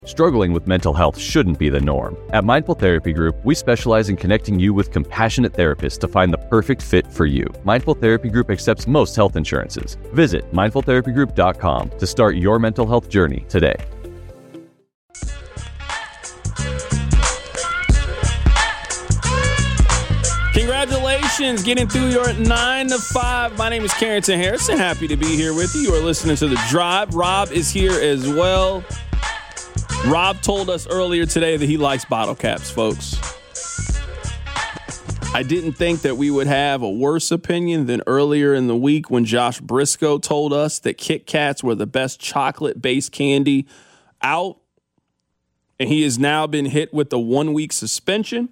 Struggling with mental health shouldn't be the norm. At Mindful Therapy Group, we specialize in connecting you with compassionate therapists to find the perfect fit for you. Mindful Therapy Group accepts most health insurances. Visit mindfultherapygroup.com to start your mental health journey today. Congratulations, getting through your 9 to 5. My name is Carrington Harrison. Happy to be here with you. You are listening to The Drive. Rob is here as well. Rob told us earlier today that he likes bottle caps, folks. I didn't think that we would have a worse opinion than earlier in the week when Josh Briscoe told us that Kit Kats were the best chocolate-based candy out, and he has now been hit with the 1-week suspension.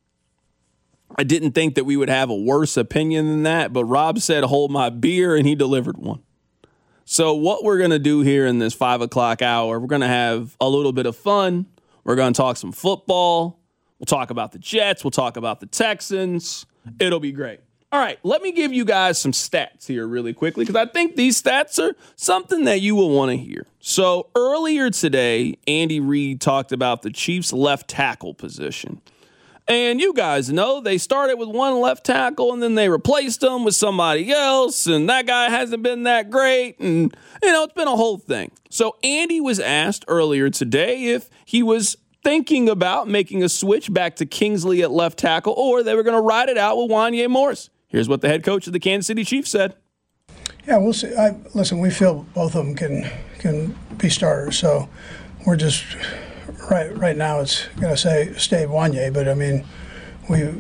I didn't think that we would have a worse opinion than that, but Rob said, hold my beer, and he delivered one. So what we're going to do here in this 5 o'clock hour, we're going to have a little bit of fun. We're going to talk some football. We'll talk about the Jets. We'll talk about the Texans. It'll be great. All right, let me give you guys some stats here really quickly because I think these stats are something that you will want to hear. So earlier today, Andy Reid talked about the Chiefs' left tackle position. And you guys know they started with one left tackle and then they replaced him with somebody else. And that guy hasn't been that great. And, it's been a whole thing. So Andy was asked earlier today if he was thinking about making a switch back to Kingsley at left tackle or they were going to ride it out with Wanya Morris. Here's what the head coach of the Kansas City Chiefs said. Yeah, we'll see. Listen, we feel both of them can be starters. So we're just... Right now it's going to say stay Wanya, but I mean, we're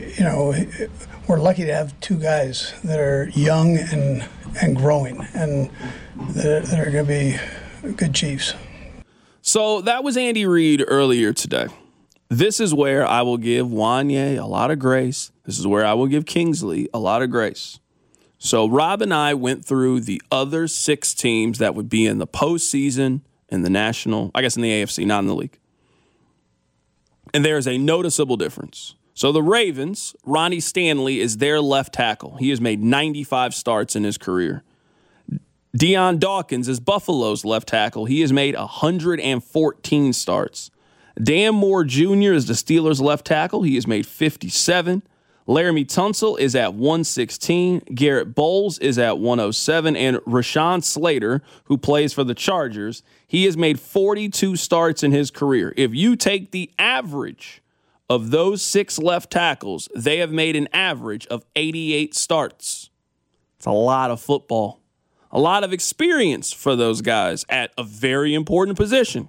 lucky to have two guys that are young and growing and that are going to be good Chiefs. So that was Andy Reid earlier today. This is where I will give Wanya a lot of grace. This is where I will give Kingsley a lot of grace. So Rob and I went through the other 6 teams that would be in the postseason in the national, I guess in the AFC, not in the league. And there is a noticeable difference. So the Ravens, Ronnie Stanley is their left tackle. He has made 95 starts in his career. Deion Dawkins is Buffalo's left tackle. He has made 114 starts. Dan Moore Jr. is the Steelers' left tackle. He has made 57. Laramie Tunsil is at 116. Garrett Bowles is at 107. And Rashawn Slater, who plays for the Chargers, he has made 42 starts in his career. If you take the average of those 6 left tackles, they have made an average of 88 starts. It's a lot of football. A lot of experience for those guys at a very important position.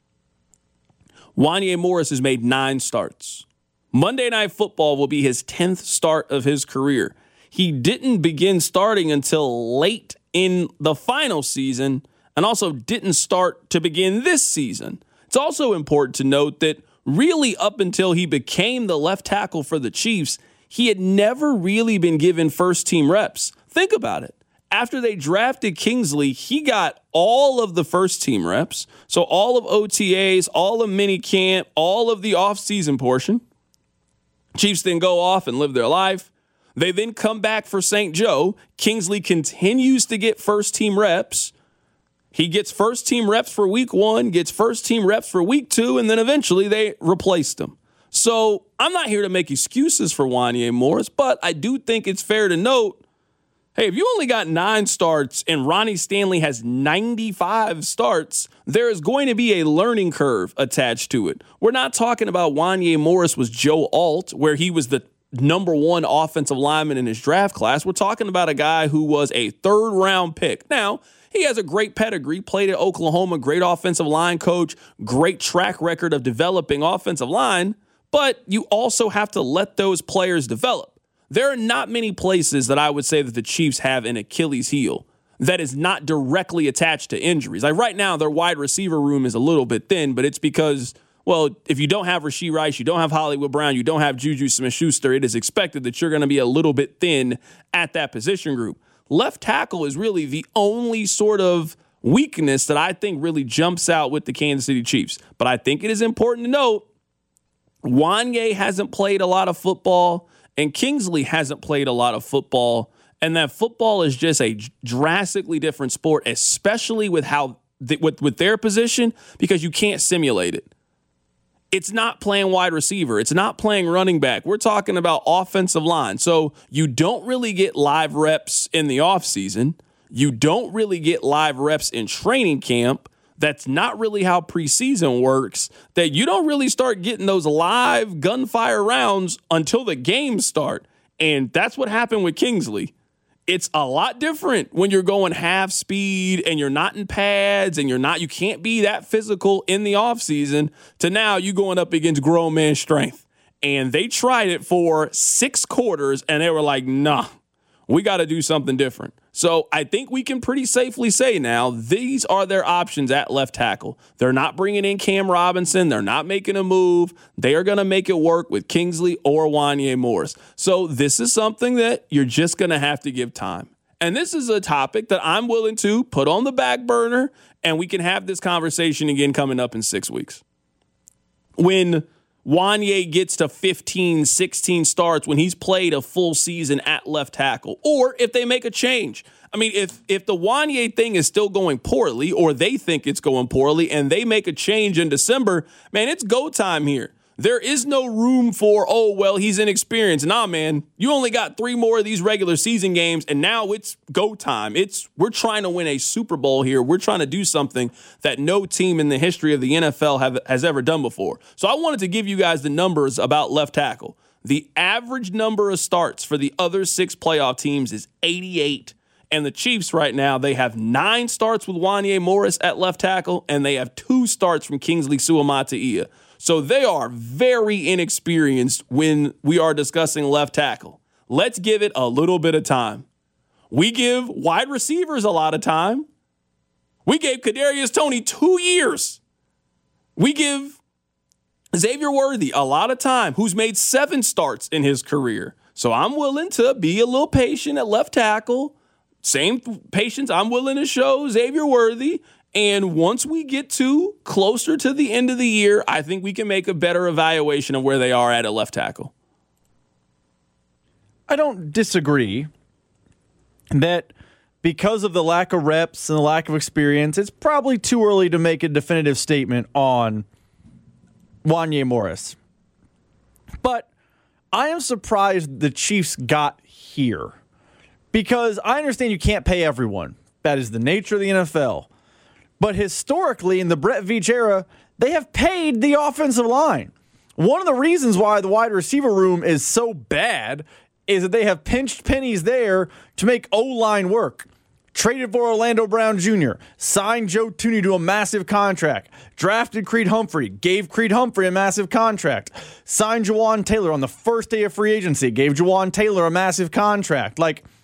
Wanya Morris has made 9 starts. Monday Night Football will be his 10th start of his career. He didn't begin starting until late in the final season and also didn't start to begin this season. It's also important to note that really up until he became the left tackle for the Chiefs, he had never really been given first-team reps. Think about it. After they drafted Kingsley, he got all of the first-team reps, so all of OTAs, all of minicamp, all of the offseason portion. Chiefs then go off and live their life. They then come back for St. Joe. Kingsley continues to get first-team reps. He gets first-team reps for week 1, gets first-team reps for week 2, and then eventually they replaced him. So I'm not here to make excuses for Wanya Morris, but I do think it's fair to note, hey, if you only got 9 starts and Ronnie Stanley has 95 starts, there is going to be a learning curve attached to it. We're not talking about Wanya Morris was Joe Alt, where he was the number 1 offensive lineman in his draft class. We're talking about a guy who was a 3rd-round pick. Now, he has a great pedigree, played at Oklahoma, great offensive line coach, great track record of developing offensive line, but you also have to let those players develop. There are not many places that I would say that the Chiefs have an Achilles heel that is not directly attached to injuries. Like right now, their wide receiver room is a little bit thin, but it's because, well, if you don't have Rashee Rice, you don't have Hollywood Brown, you don't have Juju Smith-Schuster, it is expected that you're going to be a little bit thin at that position group. Left tackle is really the only sort of weakness that I think really jumps out with the Kansas City Chiefs. But I think it is important to note, Wanya hasn't played a lot of football, and Kingsley hasn't played a lot of football, and that football is just a drastically different sport, especially with how with their position because you can't simulate it. It's not playing wide receiver. It's not playing running back. We're talking about offensive line. So you don't really get live reps in the offseason. You don't really get live reps in training camp. That's not really how preseason works. That you don't really start getting those live gunfire rounds until the games start. And that's what happened with Kingsley. It's a lot different when you're going half speed and you're not in pads and you can't be that physical in the offseason to now you going up against grown man strength. And they tried it for 6 quarters and they were like, nah, we got to do something different. So I think we can pretty safely say now these are their options at left tackle. They're not bringing in Cam Robinson. They're not making a move. They are going to make it work with Kingsley or Wanya Morris. So this is something that you're just going to have to give time. And this is a topic that I'm willing to put on the back burner, and we can have this conversation again coming up in 6 weeks. When Wanya gets to 15, 16 starts when he's played a full season at left tackle, or if they make a change. I mean, if the Wanya thing is still going poorly or they think it's going poorly and they make a change in December, man, it's go time here. There is no room for, oh, well, he's inexperienced. Nah, man, you only got 3 more of these regular season games, and now it's go time. We're trying to win a Super Bowl here. We're trying to do something that no team in the history of the NFL has ever done before. So I wanted to give you guys the numbers about left tackle. The average number of starts for the other 6 playoff teams is 88. And the Chiefs right now, they have 9 starts with Wanya Morris at left tackle, and they have 2 starts from Kingsley Suamataia. So they are very inexperienced when we are discussing left tackle. Let's give it a little bit of time. We give wide receivers a lot of time. We gave Kadarius Toney 2 years. We give Xavier Worthy a lot of time, who's made 7 starts in his career. So I'm willing to be a little patient at left tackle. Same patience I'm willing to show Xavier Worthy. And once we get closer to the end of the year, I think we can make a better evaluation of where they are at a left tackle. I don't disagree that because of the lack of reps and the lack of experience, it's probably too early to make a definitive statement on Wanya Morris. But I am surprised the Chiefs got here because I understand you can't pay everyone. That is the nature of the NFL. But historically, in the Brett Veach era, they have paid the offensive line. One of the reasons why the wide receiver room is so bad is that they have pinched pennies there to make O-line work. Traded for Orlando Brown Jr., signed Joe Thuney to a massive contract, drafted Creed Humphrey, gave Creed Humphrey a massive contract, signed Jawan Taylor on the first day of free agency, gave Jawan Taylor a massive contract.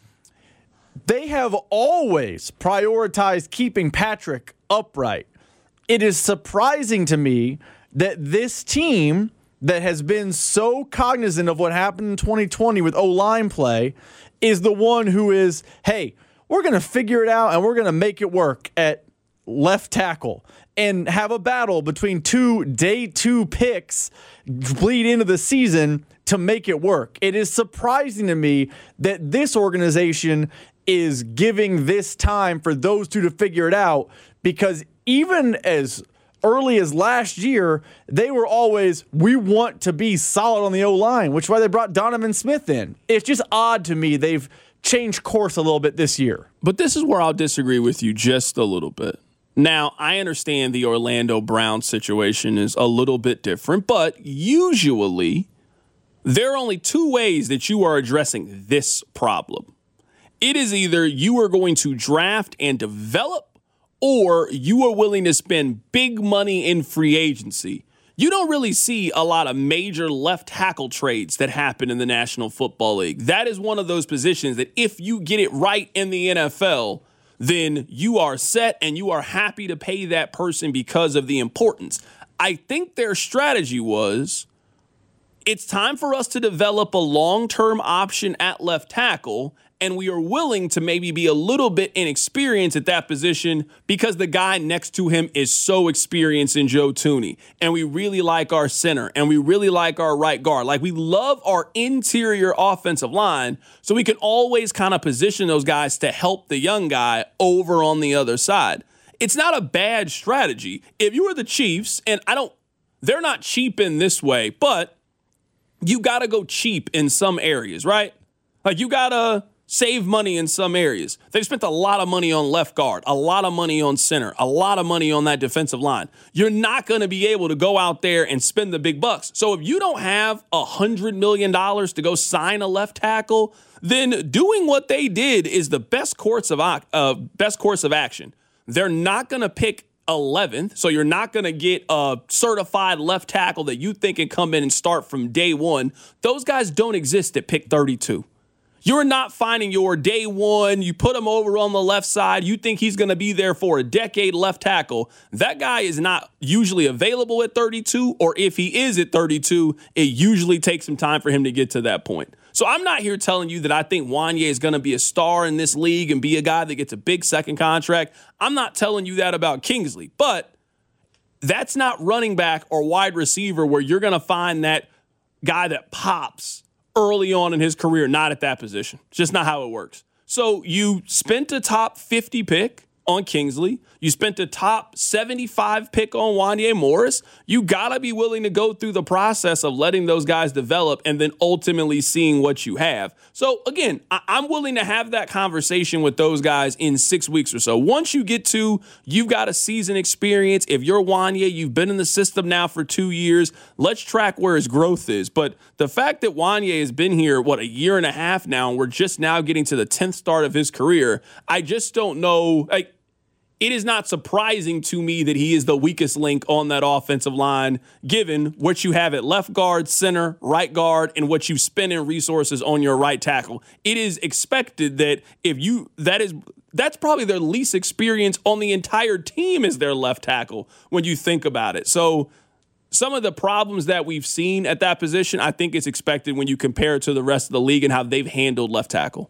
They have always prioritized keeping Patrick upright. It is surprising to me that this team that has been so cognizant of what happened in 2020 with O-line play is the one who is, hey, we're going to figure it out and we're going to make it work at left tackle and have a battle between 2 day 2 picks bleed into the season to make it work. It is surprising to me that this organization is giving this time for those 2 to figure it out, because even as early as last year, they were always, we want to be solid on the O-line, which is why they brought Donovan Smith in. It's just odd to me they've changed course a little bit this year. But this is where I'll disagree with you just a little bit. Now, I understand the Orlando Brown situation is a little bit different, but usually there are only 2 ways that you are addressing this problem. It is either you are going to draft and develop, or you are willing to spend big money in free agency. You don't really see a lot of major left tackle trades that happen in the National Football League. That is one of those positions that if you get it right in the NFL, then you are set and you are happy to pay that person because of the importance. I think their strategy was, it's time for us to develop a long-term option at left tackle, and we are willing to maybe be a little bit inexperienced at that position because the guy next to him is so experienced in Joe Thuney. And we really like our center, and we really like our right guard. We love our interior offensive line, so we can always kind of position those guys to help the young guy over on the other side. it's not a bad strategy. If you were the Chiefs, and they're not cheap in this way, but you got to go cheap in some areas, right? Like you got to save money in some areas. They've spent a lot of money on left guard, a lot of money on center, a lot of money on that defensive line. You're not going to be able to go out there and spend the big bucks. So if you don't have $100 million to go sign a left tackle, then doing what they did is the best course of action. They're not going to pick 11th, so you're not going to get a certified left tackle that you think can come in and start from day one. Those guys don't exist at pick 32. You're not finding your day one. You put him over on the left side. You think he's going to be there for a decade left tackle. That guy is not usually available at 32, or if he is at 32, it usually takes some time for him to get to that point. So I'm not here telling you that I think Wanya is going to be a star in this league and be a guy that gets a big second contract. I'm not telling you that about Kingsley, but that's not running back or wide receiver where you're going to find that guy that pops early on in his career, not at that position. It's just not how it works. So you spent a top 50 pick on Kingsley. You spent a top 75 pick on Wanya Morris. You got to be willing to go through the process of letting those guys develop and then ultimately seeing what you have. So again, I'm willing to have that conversation with those guys in 6 weeks or so. Once you get to, you've got a season experience. If you're Wanya, you've been in the system now for 2 years. Let's track where his growth is. But the fact that Wanya has been here, a year and a half now, and we're just now getting to the 10th start of his career, I just don't know. It is not surprising to me that he is the weakest link on that offensive line, given what you have at left guard, center, right guard, and what you spend in resources on your right tackle. It is expected that that's probably their least experience on the entire team is their left tackle when you think about it. So some of the problems that we've seen at that position, I think it's expected when you compare it to the rest of the league and how they've handled left tackle.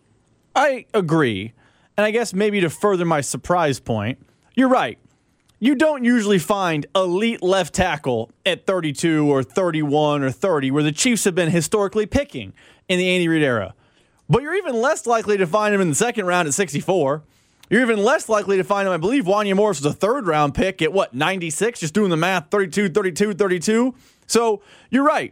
I agree. And I guess maybe to further my surprise point, you're right. You don't usually find elite left tackle at 32 or 31 or 30, where the Chiefs have been historically picking in the Andy Reid era. But you're even less likely to find him in the second round at 64. You're even less likely to find him, I believe Wanya Morris was a third-round pick at 96? Just doing the math, 32, 32, 32. So you're right.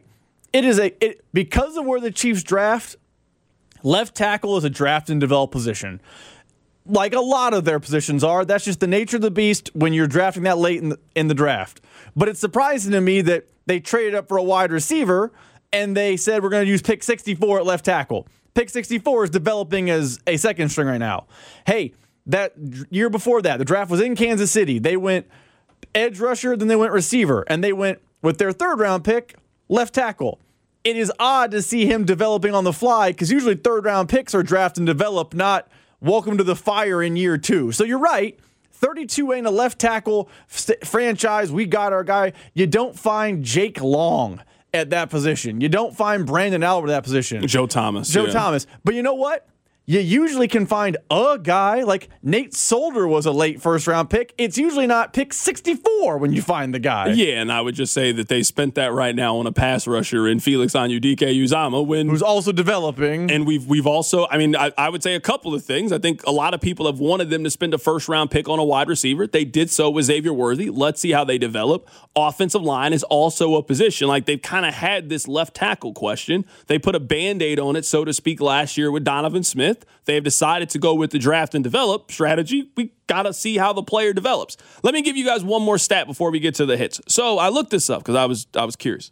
Because of where the Chiefs draft, left tackle is a draft and develop position. Like a lot of their positions are. That's just the nature of the beast when you're drafting that late in the draft. But it's surprising to me that they traded up for a wide receiver and they said we're going to use pick 64 at left tackle. Pick 64 is developing as a second string right now. Hey, that year before that, the draft was in Kansas City. They went edge rusher, then they went receiver, and they went with their third-round pick, left tackle. It is odd to see him developing on the fly because usually third-round picks are draft and develop, not welcome to the fire in year 2. So you're right. 32 ain't a left tackle franchise. We got our guy. You don't find Jake Long at that position. You don't find Brandon Albert at that position. Joe Thomas. Thomas. But you know what? You usually can find a guy like Nate Solder was a late first-round pick. It's usually not pick 64 when you find the guy. Yeah, and I would just say that they spent that right now on a pass rusher in Felix Anudike-Uzomah, who's also developing. And we've also, I would say a couple of things. I think a lot of people have wanted them to spend a first-round pick on a wide receiver. They did so with Xavier Worthy. Let's see how they develop. Offensive line is also a position. Like, they've kind of had this left tackle question. They put a Band-Aid on it, so to speak, last year with Donovan Smith. They have decided to go with the draft and develop strategy. We got to see how the player develops. Let me give you guys one more stat before we get to the hits. So I looked this up because I was curious.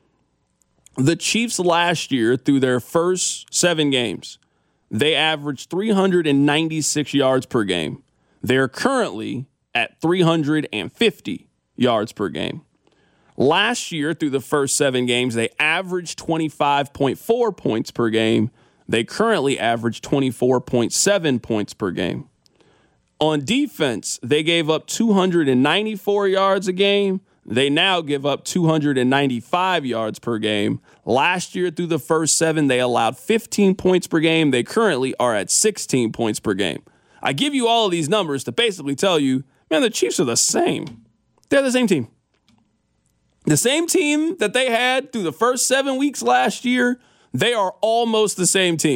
The Chiefs last year, through their first 7 games, they averaged 396 yards per game. They're currently at 350 yards per game. Last year, through the first 7 games, they averaged 25.4 points per game. They currently average 24.7 points per game. On defense, they gave up 294 yards a game. They now give up 295 yards per game. Last year, through the first 7, they allowed 15 points per game. They currently are at 16 points per game. I give you all of these numbers to basically tell you, man, the Chiefs are the same. They're the same team. The same team that they had through the first 7 weeks last year, they are almost the same team.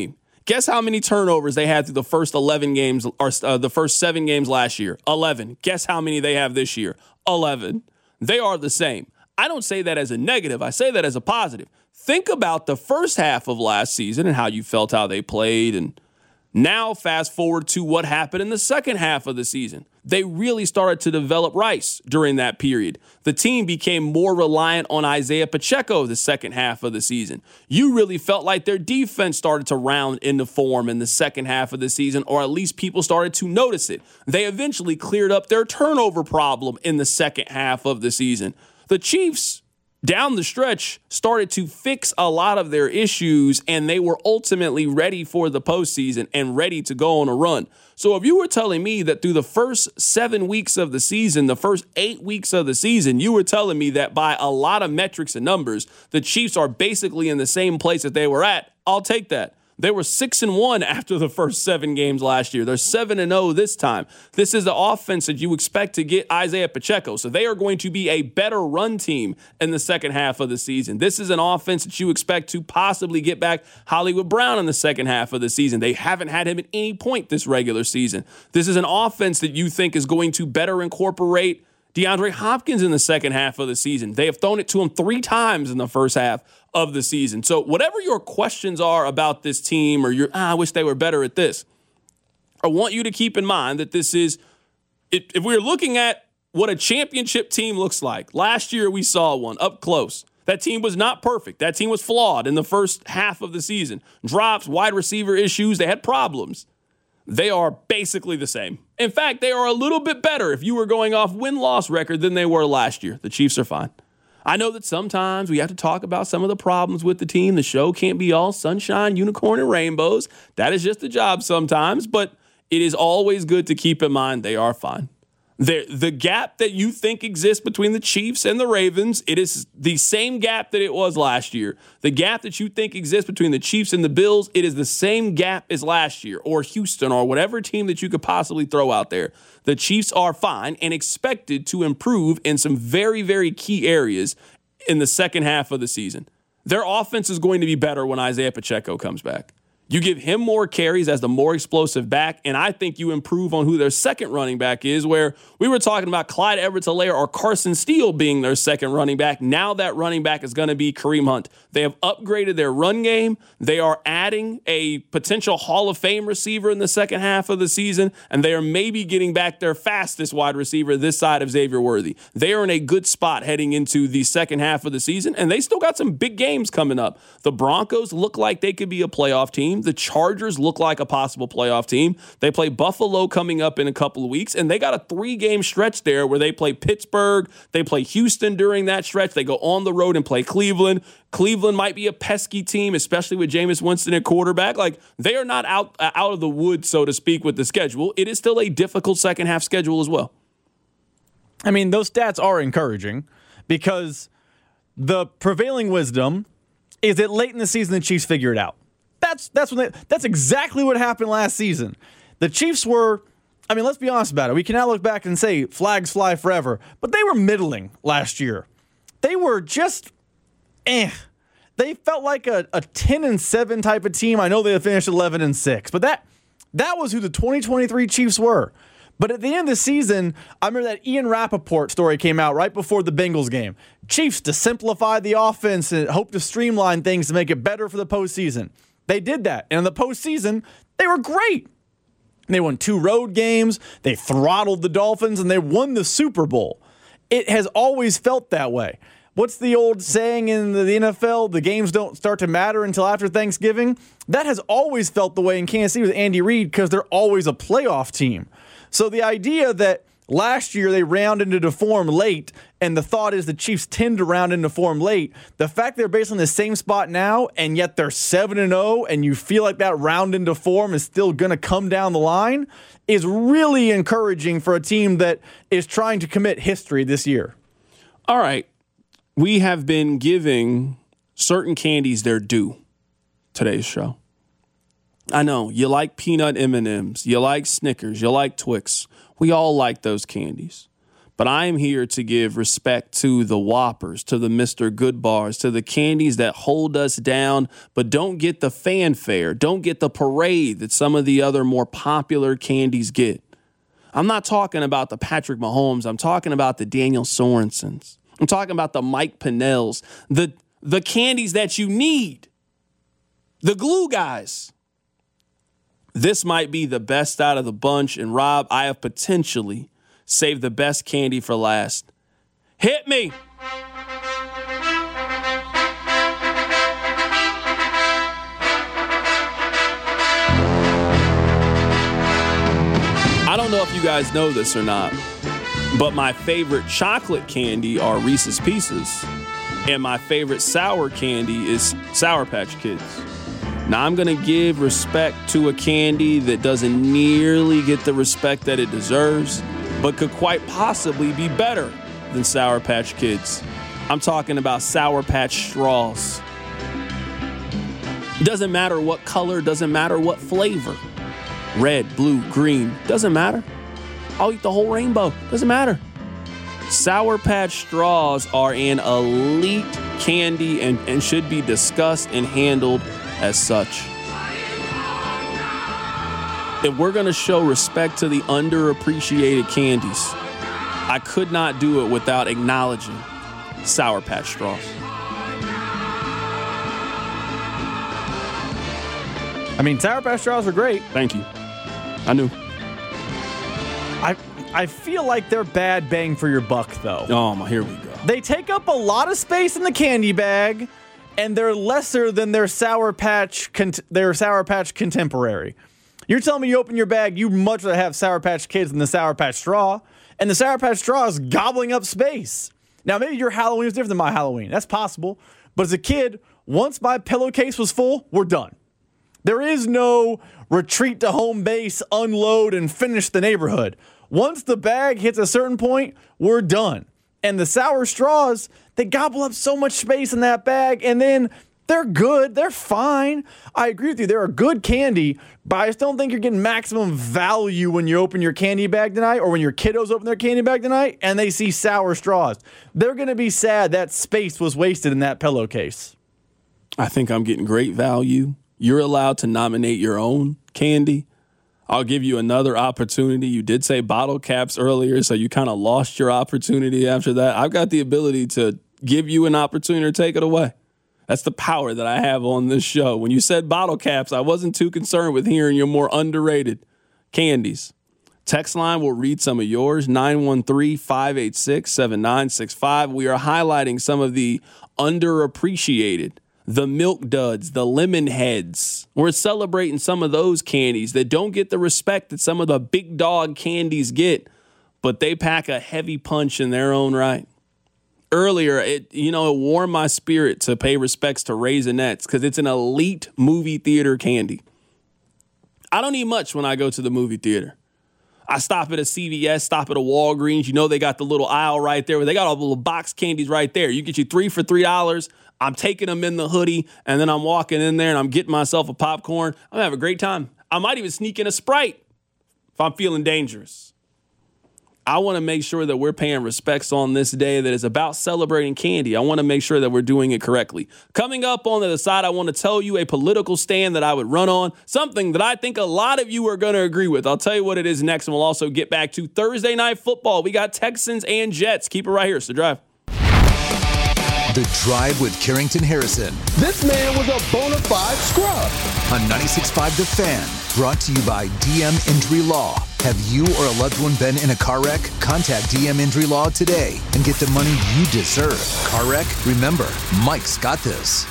Guess how many turnovers they had through the first 11 games or the first 7 games last year? 11. Guess how many they have this year? 11. They are the same. I don't say that as a negative. I say that as a positive. Think about the first half of last season and how you felt how they played, and now fast forward to what happened in the second half of the season. They really started to develop Rice during that period. The team became more reliant on Isaiah Pacheco the second half of the season. You really felt like their defense started to round into form in the second half of the season, or at least people started to notice it. They eventually cleared up their turnover problem in the second half of the season. The Chiefs, down the stretch, started to fix a lot of their issues, and they were ultimately ready for the postseason and ready to go on a run. So if you were telling me that through the first 7 weeks of the season, the first 8 weeks of the season, you were telling me that by a lot of metrics and numbers, the Chiefs are basically in the same place that they were at, I'll take that. They were 6-1 after the first 7 games last year. They're 7-0 this time. This is the offense that you expect to get Isaiah Pacheco. So they are going to be a better run team in the second half of the season. This is an offense that you expect to possibly get back Hollywood Brown in the second half of the season. They haven't had him at any point this regular season. This is an offense that you think is going to better incorporate DeAndre Hopkins in the second half of the season. They have thrown it to him 3 times in the first half of the season. So whatever your questions are about this team, or I wish they were better at this, I want you to keep in mind that this is, if we're looking at what a championship team looks like, last year we saw one up close. That team was not perfect. That team was flawed in the first half of the season. Drops, wide receiver issues, they had problems. They are basically the same. In fact, they are a little bit better if you were going off win-loss record than they were last year. The Chiefs are fine. I know that sometimes we have to talk about some of the problems with the team. The show can't be all sunshine, unicorn, and rainbows. That is just the job sometimes, but it is always good to keep in mind they are fine. The gap that you think exists between the Chiefs and the Ravens, it is the same gap that it was last year. The gap that you think exists between the Chiefs and the Bills, it is the same gap as last year, or Houston, or whatever team that you could possibly throw out there. The Chiefs are fine and expected to improve in some very, very key areas in the second half of the season. Their offense is going to be better when Isaiah Pacheco comes back. You give him more carries as the more explosive back, and I think you improve on who their second running back is, where we were talking about Clyde Edwards-Helaire or Carson Steele being their second running back. Now that running back is going to be Kareem Hunt. They have upgraded their run game. They are adding a potential Hall of Fame receiver in the second half of the season, and they are maybe getting back their fastest wide receiver this side of Xavier Worthy. They are in a good spot heading into the second half of the season, and they still got some big games coming up. The Broncos look like they could be a playoff team. The Chargers look like a possible playoff team. They play Buffalo coming up in a couple of weeks, and they got a 3-game stretch there where they play Pittsburgh, they play Houston during that stretch. They go on the road and play Cleveland. Cleveland might be a pesky team, especially with Jameis Winston at quarterback. Like, they are not out of the woods, so to speak, with the schedule. It is still a difficult second half schedule as well. I mean, those stats are encouraging because the prevailing wisdom is that late in the season, the Chiefs figure it out. That's exactly what happened last season. The Chiefs were, I mean, let's be honest about it. We can now look back and say flags fly forever, but they were middling last year. They were just, They felt like a 10-7 type of team. I know they finished 11-6, but that was who the 2023 Chiefs were. But at the end of the season, I remember that Ian Rappaport story came out right before the Bengals game. Chiefs to simplify the offense and hope to streamline things to make it better for the postseason. They did that. And in the postseason, they were great. They won 2 road games. They throttled the Dolphins, and they won the Super Bowl. It has always felt that way. What's the old saying in the NFL? The games don't start to matter until after Thanksgiving. That has always felt the way in Kansas City with Andy Reid because they're always a playoff team. So the idea that last year they round into form late, and the thought is the Chiefs tend to round into form late. The fact they're based on the same spot now, and yet they're 7-0, and you feel like that round into form is still going to come down the line, is really encouraging for a team that is trying to commit history this year. All right. We have been giving certain candies their due today's show. I know, you like peanut M&Ms, you like Snickers, you like Twix. We all like those candies. But I am here to give respect to the Whoppers, to the Mr. Good Bars, to the candies that hold us down, but don't get the fanfare, don't get the parade that some of the other more popular candies get. I'm not talking about the Patrick Mahomes. I'm talking about the Daniel Sorensens. I'm talking about the Mike Pinnells, the candies that you need, the glue guys. This might be the best out of the bunch, and Rob, I have potentially saved the best candy for last. Hit me. I don't know if you guys know this or not, but my favorite chocolate candy are Reese's Pieces, and my favorite sour candy is Sour Patch Kids. Now, I'm going to give respect to a candy that doesn't nearly get the respect that it deserves, but could quite possibly be better than Sour Patch Kids. I'm talking about Sour Patch Straws. It doesn't matter what color, doesn't matter what flavor. Red, blue, green, doesn't matter. I'll eat the whole rainbow, doesn't matter. Sour Patch Straws are an elite candy and should be discussed and handled as such. If we're going to show respect to the underappreciated candies, I could not do it without acknowledging Sour Patch Straws. I mean, Sour Patch Straws are great. Thank you. I knew. I feel like they're bad bang for your buck, though. Oh, here we go. They take up a lot of space in the candy bag, and they're lesser than their Sour Patch contemporary. You're telling me you open your bag, you'd much rather have Sour Patch Kids than the Sour Patch Straw, and the Sour Patch Straw is gobbling up space. Now, maybe your Halloween is different than my Halloween. That's possible. But as a kid, once my pillowcase was full, we're done. There is no retreat to home base, unload, and finish the neighborhood. Once the bag hits a certain point, we're done. And the sour straws, they gobble up so much space in that bag, and then they're good. They're fine. I agree with you. They're a good candy, but I just don't think you're getting maximum value when you open your candy bag tonight or when your kiddos open their candy bag tonight and they see sour straws. They're going to be sad that space was wasted in that pillowcase. I think I'm getting great value. You're allowed to nominate your own candy. I'll give you another opportunity. You did say bottle caps earlier, so you kind of lost your opportunity after that. I've got the ability to give you an opportunity to take it away. That's the power that I have on this show. When you said bottle caps, I wasn't too concerned with hearing your more underrated candies. Text line will read some of yours, 913-586-7965. We are highlighting some of the underappreciated, the Milk Duds, the Lemon Heads. We're celebrating some of those candies that don't get the respect that some of the big dog candies get, but they pack a heavy punch in their own right. Earlier, it warmed my spirit to pay respects to Raisinets because it's an elite movie theater candy. I don't eat much when I go to the movie theater. I stop at a CVS, stop at a Walgreens. You know they got the little aisle right there where they got all the little box candies right there. You get you 3 for $3. I'm taking them in the hoodie, and then I'm walking in there and I'm getting myself a popcorn. I'm having a great time. I might even sneak in a Sprite if I'm feeling dangerous. I want to make sure that we're paying respects on this day that is about celebrating candy. I want to make sure that we're doing it correctly. Coming up on the other side, I want to tell you a political stand that I would run on, something that I think a lot of you are going to agree with. I'll tell you what it is next, and we'll also get back to Thursday Night Football. We got Texans and Jets. Keep it right here. It's The Drive. The Drive with Carrington Harrison. This man was a bona fide scrub. On 96.5 The Fan. Brought to you by DM Injury Law. Have you or a loved one been in a car wreck? Contact DM Injury Law today and get the money you deserve. Car wreck? Remember, Mike's got this.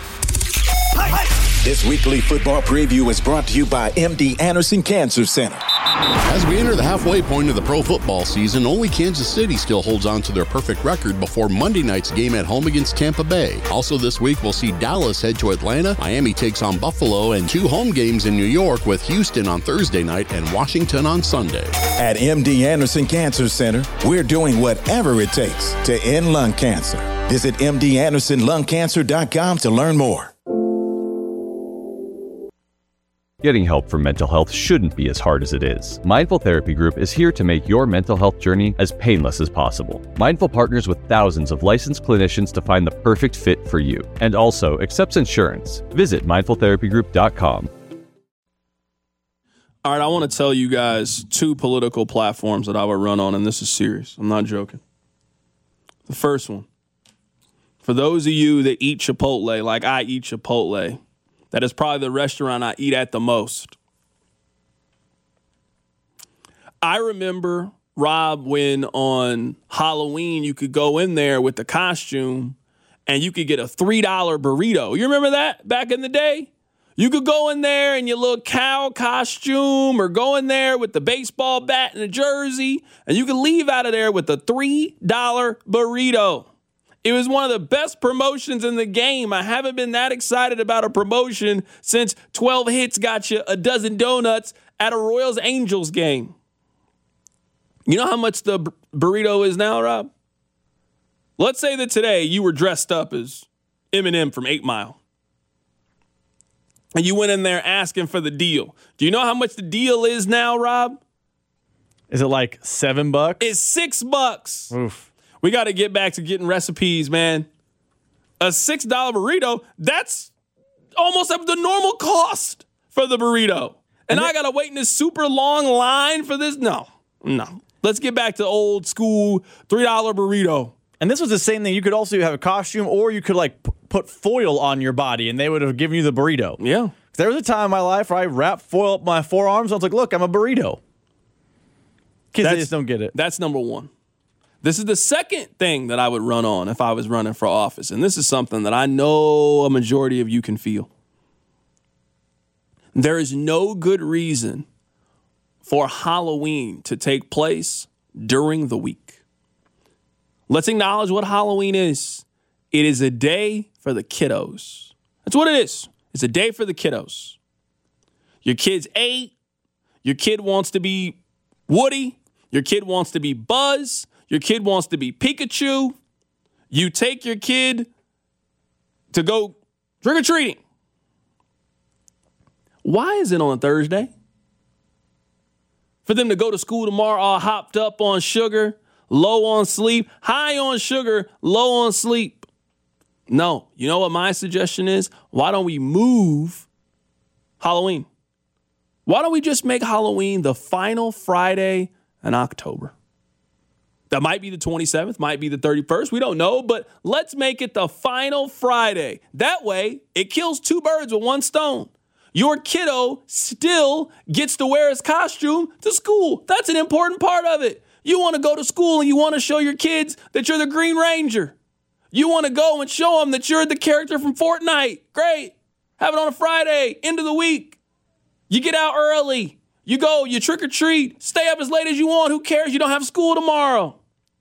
This weekly football preview is brought to you by MD Anderson Cancer Center. As we enter the halfway point of the pro football season, only Kansas City still holds on to their perfect record before Monday night's game at home against Tampa Bay. Also this week, we'll see Dallas head to Atlanta, Miami takes on Buffalo, and 2 home games in New York with Houston on Thursday night and Washington on Sunday. At MD Anderson Cancer Center, we're doing whatever it takes to end lung cancer. Visit MDAndersonLungCancer.com to learn more. Getting help for mental health shouldn't be as hard as it is. Mindful Therapy Group is here to make your mental health journey as painless as possible. Mindful partners with thousands of licensed clinicians to find the perfect fit for you, and also accepts insurance. Visit mindfultherapygroup.com. All right, I want to tell you guys 2 political platforms that I would run on, and this is serious. I'm not joking. The first one, for those of you that eat Chipotle like I eat Chipotle, that is probably the restaurant I eat at the most. I remember, Rob, when on Halloween you could go in there with the costume and you could get a $3 burrito. You remember that back in the day? You could go in there in your little cow costume or go in there with the baseball bat and a jersey, and you could leave out of there with a $3 burrito. It was one of the best promotions in the game. I haven't been that excited about a promotion since 12 hits got you a dozen donuts at a Royals Angels game. You know how much the burrito is now, Rob? Let's say that today you were dressed up as Eminem from 8 Mile. And you went in there asking for the deal. Do you know how much the deal is now, Rob? Is it like $7? It's $6. Oof. We got to get back to getting recipes, man. A $6 burrito, that's almost up the normal cost for the burrito. And I got to wait in this super long line for this? No. Let's get back to old school $3 burrito. And this was the same thing. You could also have a costume, or you could like put foil on your body, and they would have given you the burrito. Yeah. There was a time in my life where I wrapped foil up my forearms. I was like, look, I'm a burrito. Kids, they just don't get it. That's number one. This is the second thing that I would run on if I was running for office. And this is something that I know a majority of you can feel. There is no good reason for Halloween to take place during the week. Let's acknowledge what Halloween is. It is a day for the kiddos. That's what it is. It's a day for the kiddos. Your kid's 8. Your kid wants to be Woody. Your kid wants to be Buzz. Your kid wants to be Pikachu. You take your kid to go trick-or-treating. Why is it on a Thursday? For them to go to school tomorrow all hopped up on sugar, low on sleep, high on sugar, low on sleep. No. You know what my suggestion is? Why don't we move Halloween? Why don't we just make Halloween the final Friday in October? That might be the 27th, might be the 31st. We don't know, but let's make it the final Friday. That way, it kills 2 birds with 1 stone. Your kiddo still gets to wear his costume to school. That's an important part of it. You want to go to school and you want to show your kids that you're the Green Ranger. You want to go and show them that you're the character from Fortnite. Great. Have it on a Friday, end of the week. You get out early. You go, you trick or treat. Stay up as late as you want. Who cares? You don't have school tomorrow.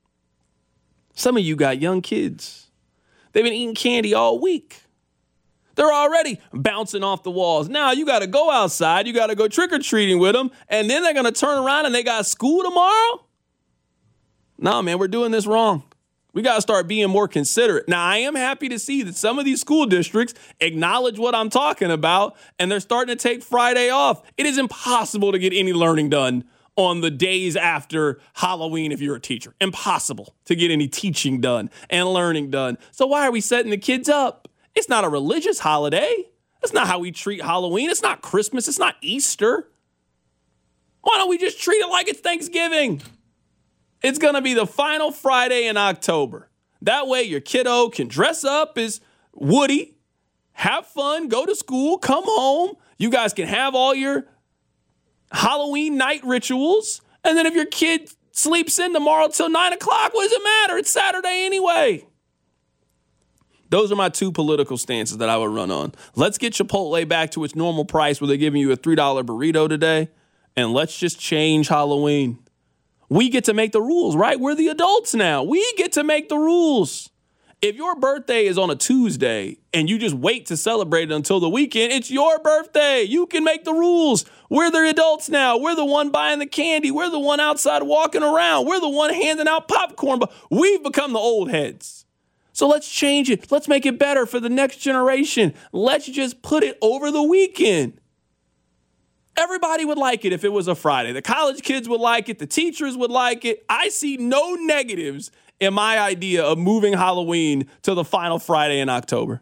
Some of you got young kids. They've been eating candy all week. They're already bouncing off the walls. Now you got to go outside. You got to go trick-or-treating with them. And then they're going to turn around and they got school tomorrow? No, man, we're doing this wrong. We got to start being more considerate. Now, I am happy to see that some of these school districts acknowledge what I'm talking about, and they're starting to take Friday off. It is impossible to get any learning done on the days after Halloween if you're a teacher. Impossible to get any teaching done and learning done. So why are we setting the kids up? It's not a religious holiday. That's not how we treat Halloween. It's not Christmas. It's not Easter. Why don't we just treat it like it's Thanksgiving? It's going to be the final Friday in October. That way your kiddo can dress up as Woody, have fun, go to school, come home. You guys can have all your Halloween night rituals. And then if your kid sleeps in tomorrow till 9 o'clock, what does it matter? It's Saturday anyway. Those are my 2 political stances that I would run on. Let's get Chipotle back to its normal price where they're giving you a $3 burrito today. And let's just change Halloween. We get to make the rules, right? We're the adults now. We get to make the rules. If your birthday is on a Tuesday and you just wait to celebrate it until the weekend, it's your birthday. You can make the rules. We're the adults now. We're the one buying the candy. We're the one outside walking around. We're the one handing out popcorn. But we've become the old heads. So let's change it. Let's make it better for the next generation. Let's just put it over the weekend. Everybody would like it if it was a Friday. The college kids would like it. The teachers would like it. I see no negatives in my idea of moving Halloween to the final Friday in October.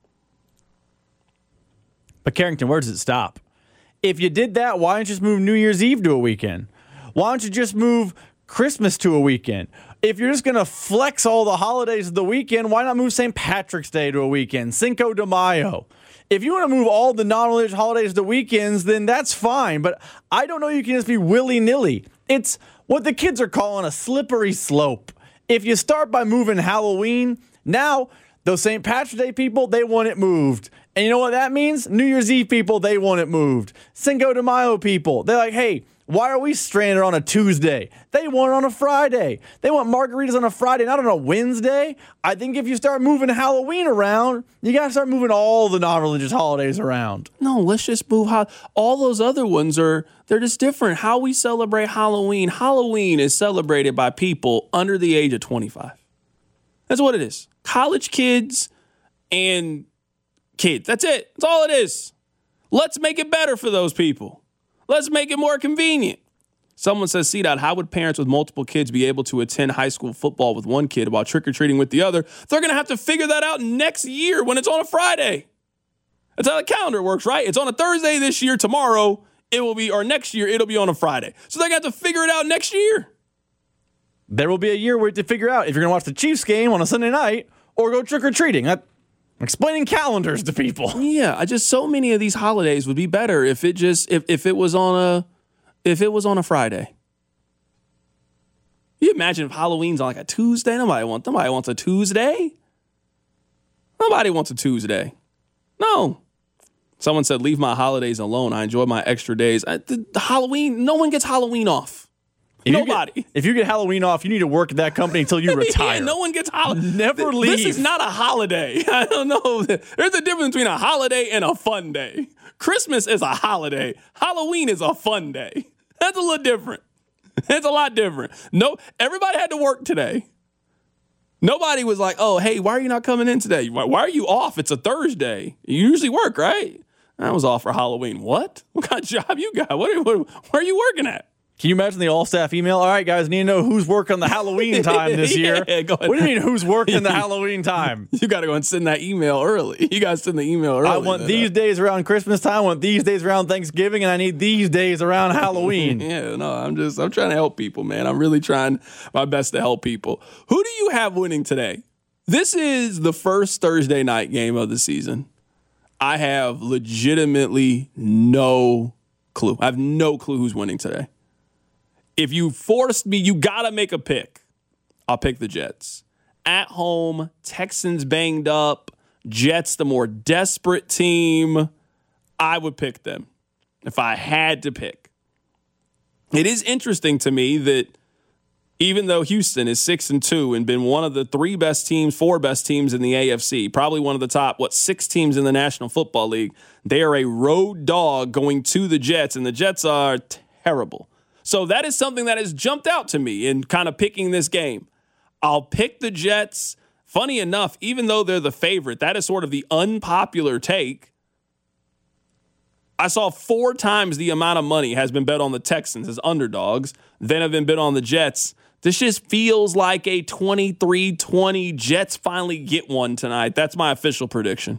But Carrington, where does it stop? If you did that, why don't you just move New Year's Eve to a weekend? Why don't you just move Christmas to a weekend? If you're just going to flex all the holidays of the weekend, why not move St. Patrick's Day to a weekend, Cinco de Mayo? If you want to move all the non-religious holidays to weekends, then that's fine. But I don't know you can just be willy-nilly. It's what the kids are calling a slippery slope. If you start by moving Halloween, now those St. Patrick's Day people, they want it moved. And you know what that means? New Year's Eve people, they want it moved. Cinco de Mayo people, they're like, hey, why are we stranded on a Tuesday? They want it on a Friday. They want margaritas on a Friday, not on a Wednesday. I think if you start moving Halloween around, you got to start moving all the non-religious holidays around. No, let's just move all those other ones they're just different. How we celebrate Halloween. Halloween is celebrated by people under the age of 25. That's what it is. College kids and kids. That's it. That's all it is. Let's make it better for those people. Let's make it more convenient. Someone says, CDOT, how would parents with multiple kids be able to attend high school football with one kid while trick-or-treating with the other? They're going to have to figure that out next year when it's on a Friday. That's how the calendar works, right? It's on a Thursday this year. Tomorrow, it will be, or next year, it'll be on a Friday. So they're going to have to figure it out next year. There will be a year where you have to figure out if you're going to watch the Chiefs game on a Sunday night or go trick-or-treating. I'm explaining calendars to people. Yeah, so many of these holidays would be better if it was on a Friday. You imagine if Halloween's on like a Tuesday? Nobody wants a Tuesday. Nobody wants a Tuesday. No. Someone said, leave my holidays alone. I enjoy my extra days. The Halloween, no one gets Halloween off. Nobody. If you get Halloween off, you need to work at that company until you retire. Yeah, no one gets holiday. Never leave. This is not a holiday. I don't know. There's a difference between a holiday and a fun day. Christmas is a holiday. Halloween is a fun day. That's a little different. It's a lot different. No, everybody had to work today. Nobody was like, oh, hey, why are you not coming in today? Why are you off? It's a Thursday. You usually work, right? I was off for Halloween. What? What kind of job you got? Where are you working at? Can you imagine the all-staff email? All right, guys, need to know who's working the Halloween time this year. Go ahead. What do you mean who's working the Halloween time? You got to go and send that email early. You got to send the email early. I want these days around Christmas time, I want these days around Thanksgiving, and I need these days around Halloween. Yeah, no, I'm trying to help people, man. I'm really trying my best to help people. Who do you have winning today? This is the first Thursday night game of the season. I have legitimately no clue. I have no clue who's winning today. If you forced me, you got to make a pick. I'll pick the Jets. At home, Texans banged up, Jets the more desperate team. I would pick them if I had to pick. It is interesting to me that even though Houston is 6-2 and been one of the 4 best teams in the AFC, probably one of the top, 6 teams in the National Football League, they are a road dog going to the Jets, and the Jets are terrible. So that is something that has jumped out to me in kind of picking this game. I'll pick the Jets. Funny enough, even though they're the favorite, that is sort of the unpopular take. I saw 4 times the amount of money has been bet on the Texans as underdogs than have been bet on the Jets. This just feels like a 23-20 Jets finally get one tonight. That's my official prediction.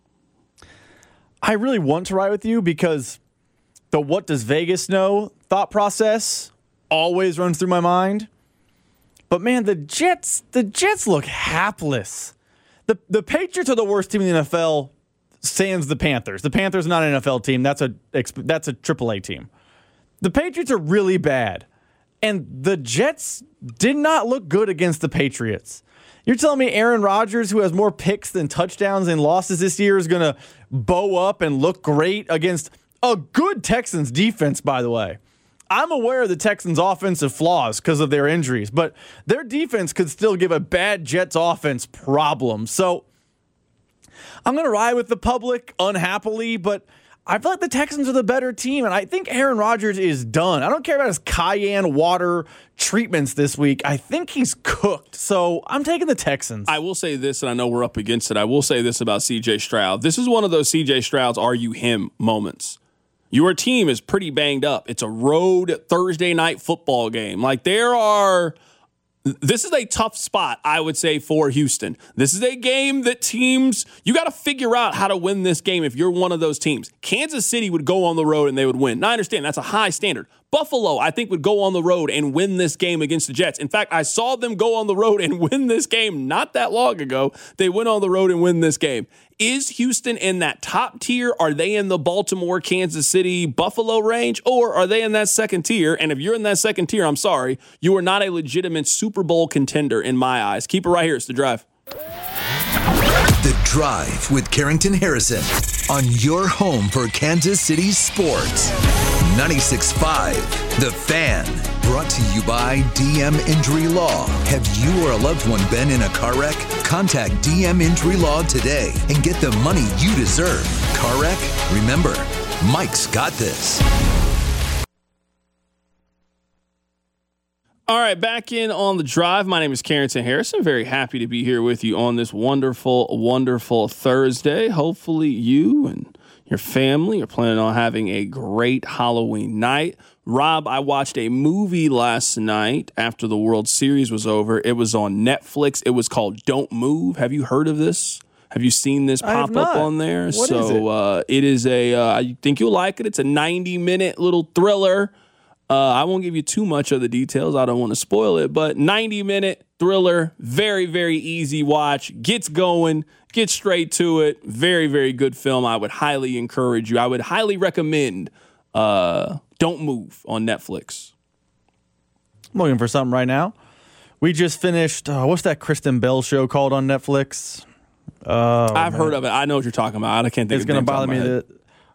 I really want to ride with you because the what does Vegas know thought process always runs through my mind. But man, the Jets look hapless. The Patriots are the worst team in the NFL, sans the Panthers. The Panthers are not an NFL team. That's a AAA team. The Patriots are really bad. And the Jets did not look good against the Patriots. You're telling me Aaron Rodgers, who has more picks than touchdowns and losses this year, is going to bow up and look great against a good Texans defense, by the way. I'm aware of the Texans' offensive flaws because of their injuries, but their defense could still give a bad Jets offense problems. So I'm going to ride with the public unhappily, but I feel like the Texans are the better team, and I think Aaron Rodgers is done. I don't care about his cayenne water treatments this week. I think he's cooked, so I'm taking the Texans. I will say this, and I know we're up against it. I will say this about C.J. Stroud. This is one of those C.J. Stroud's are you him moments. Your team is pretty banged up. It's a road Thursday night football game. Like this is a tough spot, I would say, for Houston. This is a game that teams, you got to figure out how to win this game if you're one of those teams. Kansas City would go on the road and they would win. Now, I understand that's a high standard. Buffalo, I think, would go on the road and win this game against the Jets. In fact, I saw them go on the road and win this game not that long ago. They went on the road and win this game. Is Houston in that top tier? Are they in the Baltimore, Kansas City, Buffalo range? Or are they in that second tier? And if you're in that second tier, I'm sorry, you are not a legitimate Super Bowl contender in my eyes. Keep it right here. It's The Drive. The Drive with Carrington Harrison on your home for Kansas City sports. 96.5 The Fan. Brought to you by DM Injury Law. Have you or a loved one been in a car wreck? Contact DM Injury Law today and get the money you deserve. Car wreck? Remember, Mike's got this. All right, back in on The Drive. My name is Carrington Harrison. Very happy to be here with you on this wonderful, wonderful Thursday. Hopefully you and your family are planning on having a great Halloween night. Rob, I watched a movie last night after the World Series was over. It was on Netflix. It was called Don't Move. Have you heard of this? Have you seen this pop up on there? What is it? It is I think you'll like it. It's a 90-minute little thriller. I won't give you too much of the details. I don't want to spoil it, but 90-minute thriller, very, very easy watch. Gets going, gets straight to it. Very, very good film. I would highly encourage you. I would highly recommend Don't Move on Netflix. I'm looking for something right now. We just finished, what's that Kristen Bell show called on Netflix? I've heard of it. I know what you're talking about. I can't think it's of it. It's going to bother me that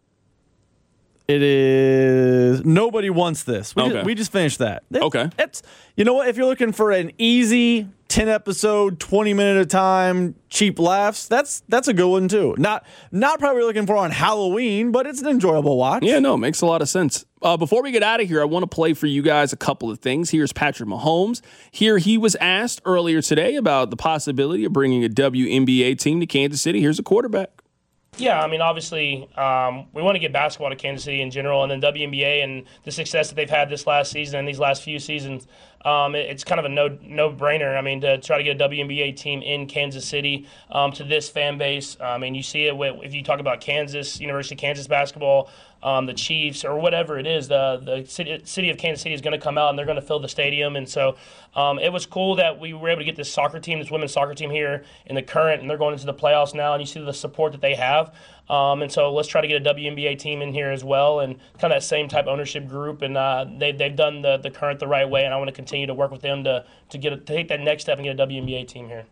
it is Nobody Wants This. We just finished that. It's, you know what? If you're looking for an easy 10-episode, 20-minute at a time, cheap laughs, that's a good one too. Not probably looking for on Halloween, but it's an enjoyable watch. Yeah, no, it makes a lot of sense. Before we get out of here, I want to play for you guys a couple of things. Here's Patrick Mahomes. Here he was asked earlier today about the possibility of bringing a WNBA team to Kansas City. Here's a quarterback. Yeah, I mean, obviously, we want to get basketball to Kansas City in general, and then WNBA and the success that they've had this last season and these last few seasons, it's kind of a no-brainer. I mean, to try to get a WNBA team in Kansas City to this fan base. I mean, you see it if you talk about Kansas, University of Kansas basketball, the Chiefs, or whatever it is, the city of Kansas City is going to come out and they're going to fill the stadium. And so it was cool that we were able to get this soccer team, this women's soccer team here in the current, and they're going into the playoffs now, and you see the support that they have. And so let's try to get a WNBA team in here as well, and kind of that same type ownership group. And they've done the current the right way, and I want to continue to work with them to take that next step and get a WNBA team here.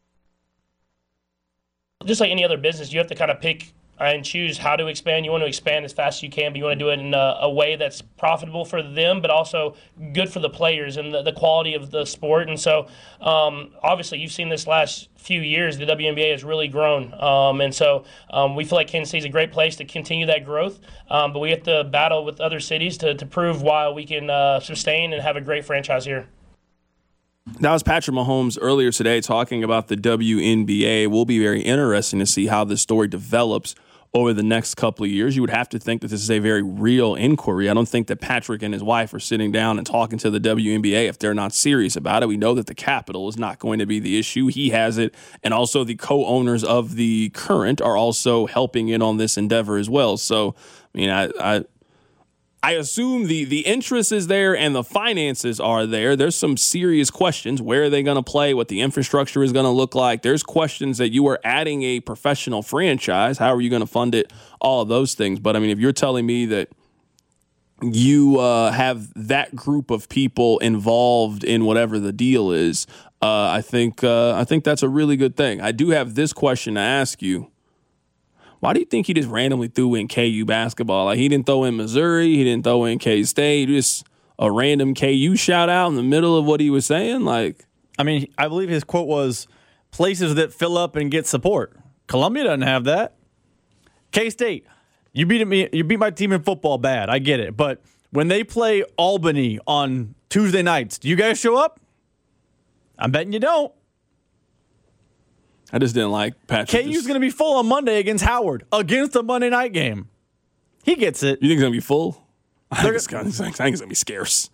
Just like any other business, you have to kind of pick and choose how to expand. You want to expand as fast as you can, but you want to do it in a way that's profitable for them, but also good for the players and the quality of the sport. And so, obviously, you've seen this last few years, the WNBA has really grown. And so we feel like Kansas City is a great place to continue that growth, but we have to battle with other cities to prove why we can sustain and have a great franchise here. That was Patrick Mahomes earlier today talking about the WNBA. It will be very interesting to see how this story develops over the next couple of years. You would have to think that this is a very real inquiry. I don't think that Patrick and his wife are sitting down and talking to the WNBA if they're not serious about it. We know that the capital is not going to be the issue. He has it, and also the co-owners of the Current are also helping in on this endeavor as well. So, I mean, I assume the interest is there and the finances are there. There's some serious questions. Where are they going to play? What the infrastructure is going to look like? There's questions that you are adding a professional franchise. How are you going to fund it? All of those things. But, I mean, if you're telling me that you have that group of people involved in whatever the deal is, I think that's a really good thing. I do have this question to ask you. Why do you think he just randomly threw in KU basketball? Like, he didn't throw in Missouri, he didn't throw in K-State, just a random KU shout out in the middle of what he was saying? Like, I mean, I believe his quote was, places that fill up and get support. Columbia doesn't have that. K-State, you beat my team in football bad, I get it. But when they play Albany on Tuesday nights, do you guys show up? I'm betting you don't. I just didn't like Patrick. KU's going to be full on Monday against Howard, against the Monday night game. He gets it. You think it's going to be full? I think it's going to be scarce.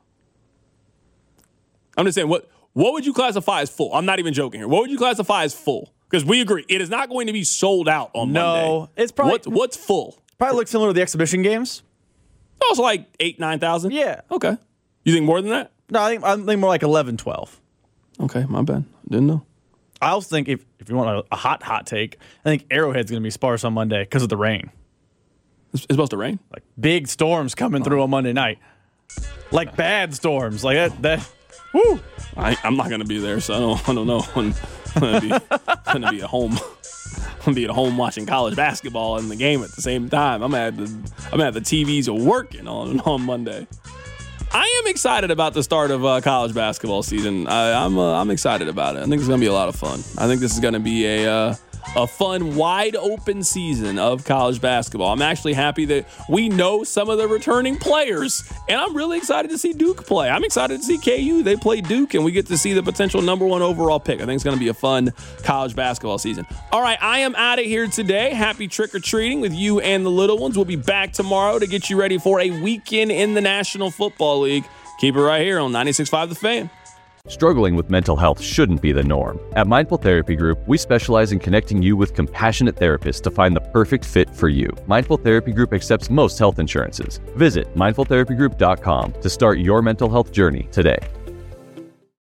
I'm just saying, what would you classify as full? I'm not even joking here. What would you classify as full? Because we agree, it is not going to be sold out on Monday. No, it's probably what's full? Probably looks similar to the exhibition games. Oh, it's like 8,000, 9,000. Yeah. Okay. You think more than that? No, I think more like 11, 12. Okay, my bad. Didn't know. I also think if you want a hot take, I think Arrowhead's going to be sparse on Monday because of the rain. It's supposed to rain? Like big storms coming through on Monday night. Like bad storms. Like that. Woo! I'm not going to be there, so I don't know. I'm going to be at home. I'm going to be at home watching college basketball and the game at the same time. I'm at the TVs working on Monday. I am excited about the start of college basketball season. I'm excited about it. I think it's going to be a lot of fun. I think this is going to be a fun, wide open season of college basketball. I'm actually happy that we know some of the returning players, and I'm really excited to see Duke play. I'm excited to see KU. They play Duke, and we get to see the potential #1 overall pick. I think it's going to be a fun college basketball season. All right, I am out of here today. Happy trick-or-treating with you and the little ones. We'll be back tomorrow to get you ready for a weekend in the National Football League. Keep it right here on 96.5 The Fan. Struggling with mental health shouldn't be the norm. At Mindful Therapy Group, we specialize in connecting you with compassionate therapists to find the perfect fit for you. Mindful Therapy Group accepts most health insurances. Visit mindfultherapygroup.com to start your mental health journey today.